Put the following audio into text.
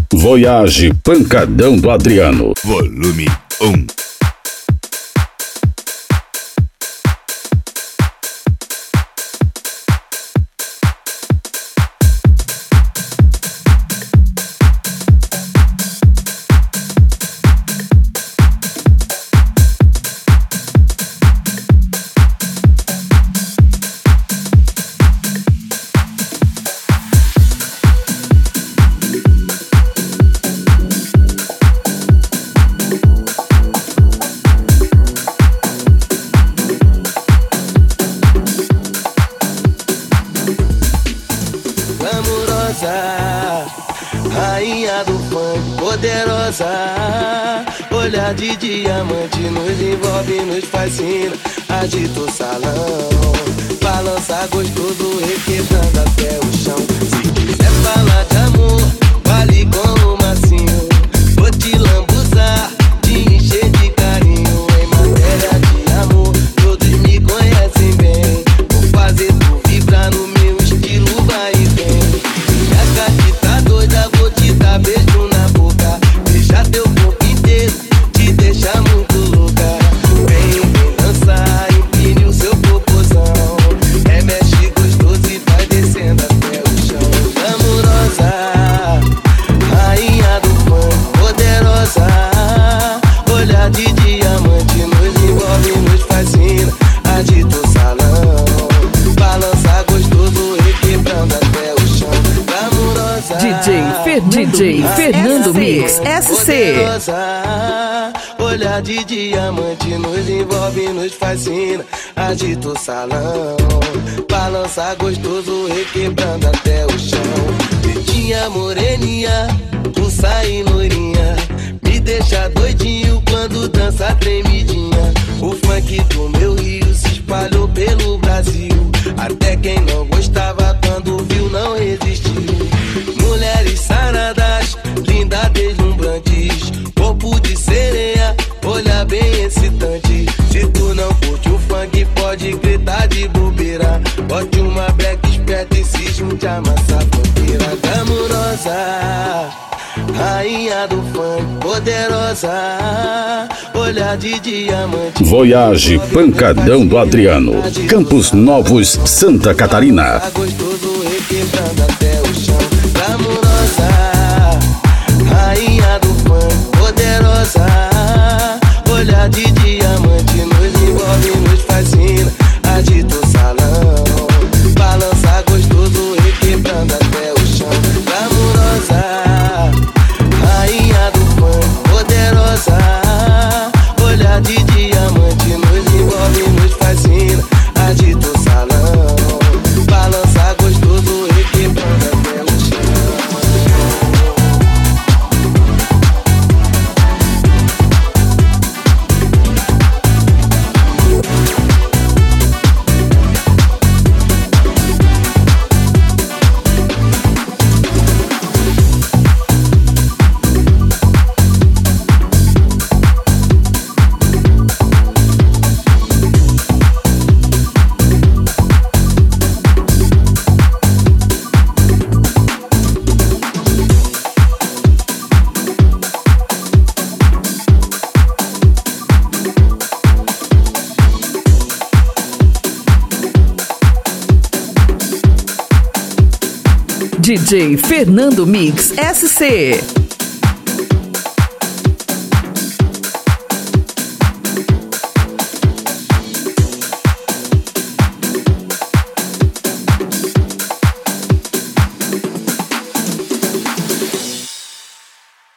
Voyage Pancadão do Adriano. Volume 1. Rainha do funk, poderosa, olhar de diamante, nos envolve, nos fascina. Agita o salão, balança gostoso, requebrando até o chão. Se quiser falar de amor, vale com o macinho. Vou te lambuzar, te encher de carinho. Em matéria de amor, todos me conhecem bem. Vou fazer tu vibrar no meu estilo, vai e vem. Minha gatita doida, vou te dar beijo na boca. Deixa teu corpo inteiro, te deixa muito louca. Vem dançar, empine o seu popozão. Remexe gostoso e vai descendo até o chão. Amorosa, rainha do funk, poderosa, olhar de diamante, nos envolve, nos fascina. Agita o salão, balança gostoso, requebrando até o chão. Amorosa, DJ Fernando Mix SC. Olhar de diamante, nos envolve, nos fascina. Agita o salão, balança gostoso, requebrando até o chão. Pretinha, moreninha, pulsa e loirinha, me deixa doidinho quando dança tremidinha. O funk do meu Rio se espalhou pelo Brasil, até quem não gostava quando viu não resistiu. Mulheres saradas, lindas, deslumbrantes, corpo de sereia, olhar bem excitante. Se tu não curte o funk, pode gritar de bobeira. Bote uma black esperta e se junte a massa funkeira. Amorosa, rainha do funk, poderosa, olhar de diamante. Voyage Pancadão do Adriano. Campos Novos, Santa Catarina. Gostoso, requebrando até o chão. Amorosa, rainha do funk, poderosa, olhar de diamante, nos envolve, nos fascina. Agita o salão, balança gostoso, requebrando até o chão. Amorosa, rainha do funk, poderosa, olhar de diamante, nos envolve, nos fascina. Agita o salão, balança gostoso, requebrando até o chão. DJ Fernando Mix SC.